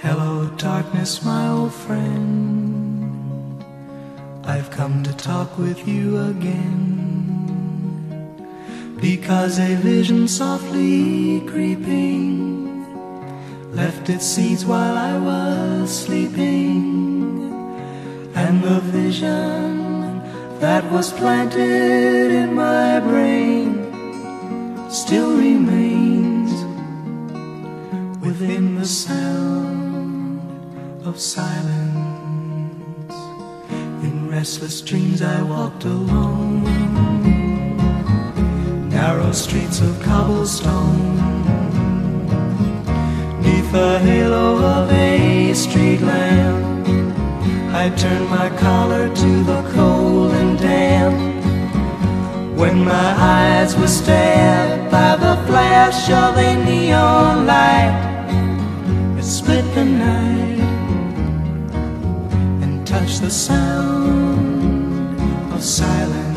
Hello, darkness, my old friend. I've come to talk with you again, because a vision softly creeping left its seeds while I was sleeping, and the vision that was planted in my brain still remains within the sound of silence. In restless dreams I walked alone, narrow streets of cobblestone, neath the halo of a street lamp. I turned my collar to the cold and damp, when my eyes were stabbed by the flash of a neon light that split the night and touched the sound of silence.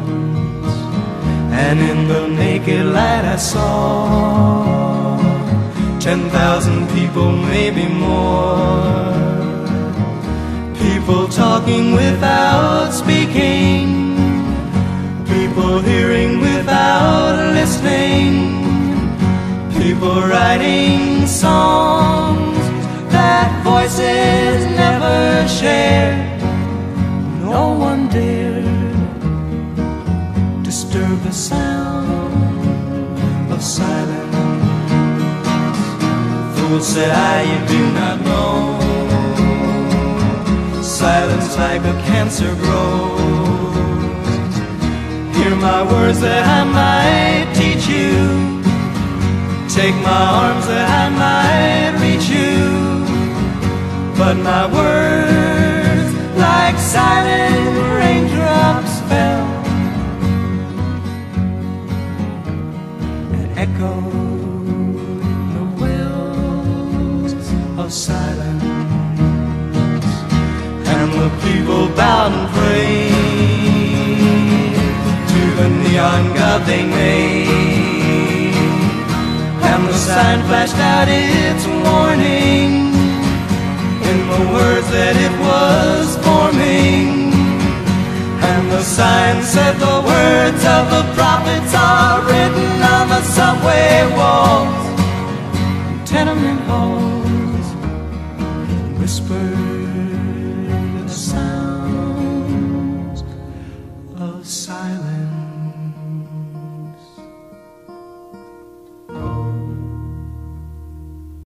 And in the naked light I saw 10,000 people, maybe more, people talking without speaking, people hearing without listening, people writing songs that voices never shared. No one dared disturb the sound of silence. Fool, said I, you do not know, silence like a cancer grows. Hear my words that I might teach you, take my arms that I might reach you, but my words like silent raindrops fell and echoed the wells of silence. And the people bowed and prayed to the neon god they made, and the sign flashed out its warning in the words that it was forming. And the sign said the words of the prophets are written on the subway wall.